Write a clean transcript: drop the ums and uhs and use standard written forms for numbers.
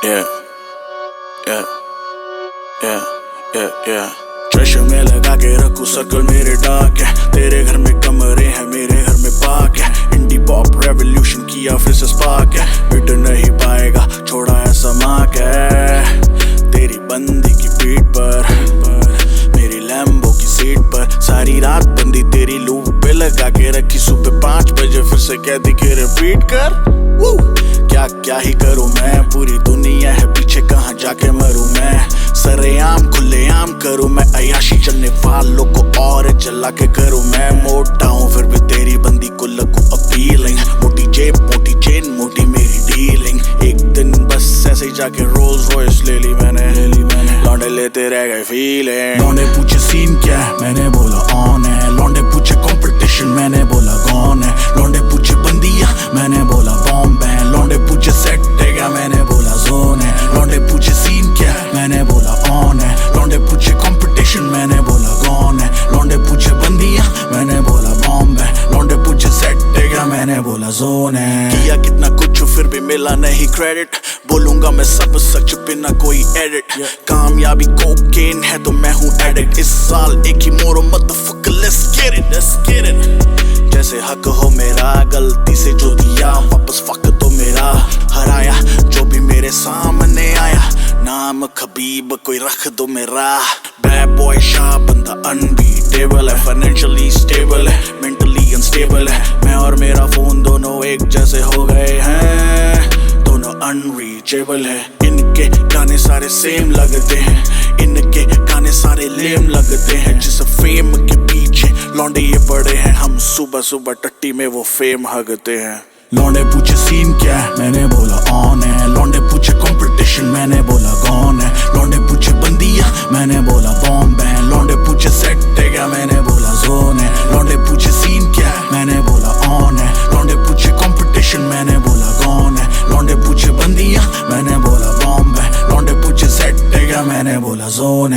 Yeah, yeah, yeah, yeah, yeah. चश्मे में लगा के रखूं सर्कल मेरे डार्क है। तेरे घर में कमरे हैं, मेरे घर में पार्क है। इंडी पॉप रेवोल्यूशन किया फिर से स्पार्क है। मिट नहीं पाएगा छोड़ा ऐसा मार्क है। तेरी बंदी की पीठ पर, मेरी लैम्बो की सीट पर। सारी रात बंदी तेरी लूप पे लगा के रखी। सुबह 5 बजे फिर से कहती कि रिपीट कर। क्या क्या ही करूं मैं, पूरी दुनिया है पीछे, कहाँ जाके मरूं मैं। सरेआम खुलेआम करूं मैं अयाशी, चलने वालों को और जला के करूं मैं। मोटा हूं फिर भी तेरी बंदी को लगूं अपीलिंग। मोटी जेब मोटी चेन मोटी मेरी डीलिंग। एक दिन बस ऐसे ही जाके रोल्स रॉयस ले ली मैंने। लौंडे लेते रह गए फीलिंग। लौंडे पूछे सीन क्या है, मैंने बोला ऑन है। लौंडे पूछे कंपटीशन, मैंने बोला कौन है। लौंडे पूछे बंदिया, मैंने बोला बॉम्ब है। लौंडे पूछे सेट है क्या, मैंने बोला जोन है। लौंडे पूछे सीन क्या है, मैंने बोला ऑन है। लौंडे पूछे कंपटीशन, मैंने बोला कौन है। लौंडे पूछे बंदिया, मैंने बोला बॉम्ब है। लौंडे पूछे सेट है क्या, मैंने बोला जोन है। किया कितना कुछ फिर भी मिला नहीं क्रेडिट। बोलूंगा मैं सब सच बिना कोई एडिट। कामयाबी कोकेन है तो मैं हूँ एडिक्ट। इस साल एक ही मोरो मदरफकर, let's get it। जैसे हक हो मेरा, गलती से जो दिया वापस फक तो मेरा। हराया जो भी मेरे सामने आया, नाम खबीब कोई रख दो मेरा। बैड बॉय शाह बंदा अनबीटेबल है। फाइनेंशियली स्टेबल है, मेंटली अनस्टेबल है। मैं और मेरा फोन दोनों एक जैसे हो गए हैं, दोनों अनरीचेबल है। इनके गाने सारे सेम लगते हैं, इनके गाने सारे लेम लगते हैं। जिस फेम के पीछे लौंडे ये पड़े हैं, हम सुबह सुबह टट्टी में वो फेम हगते हैं। लौंडे पूछे सीन क्या है, मैंने बोला ऑन है। लौंडे पूछे कंपटीशन, मैंने बोला कौन है। लौंडे पूछे बंदिया, मैंने बोला बॉम्ब है। लौंडे पूछे सेट है क्या, मैंने बोला जोन है। लौंडे पूछे सीन क्या है, मैंने बोला ऑन है। लौंडे पूछे कंपटीशन, मैंने बोला कौन है। लौंडे पूछे बंदिया, मैंने बोला बॉम्ब है। लौंडे पूछे सेट है क्या, मैंने बोला जोन है।